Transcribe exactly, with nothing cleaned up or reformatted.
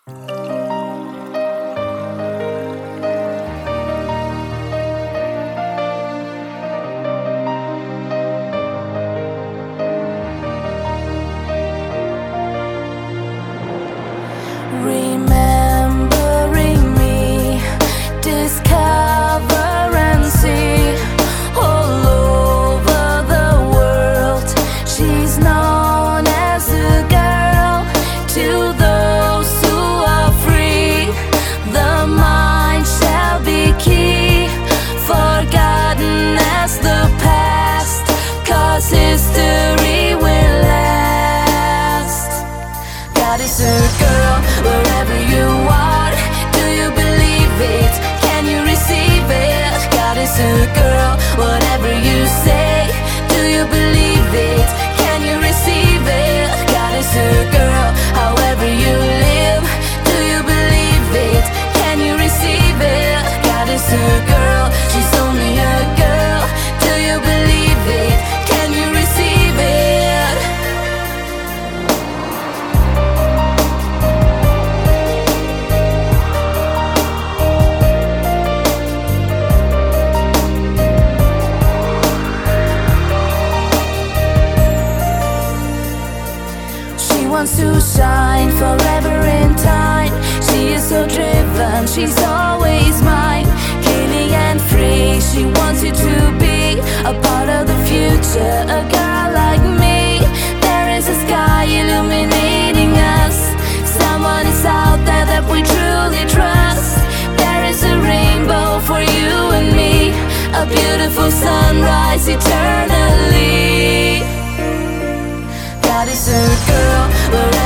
Remembering me, discover and see all over the world. She's known as a girl to those who are free. The mind shall be key, forgotten as the past, 'cause history will last. God is a girl wherever you are. Do you believe it? Can you receive it? God is a girl, whatever you say. Do you believe it? Can you receive it? God is a girl, however you live. Do you believe it? Can you receive it? God is a girl, she's only a girl. Do you believe it? Can you receive it? She wants to shine forever in time. She is so driven, she's always mine. Killing and free, she wants you to be a part of the future. A girl like me, there is a sky illuminating us. Someone is out there that we truly trust. There is a rainbow for you and me, a beautiful sunrise eternally. God is a girl,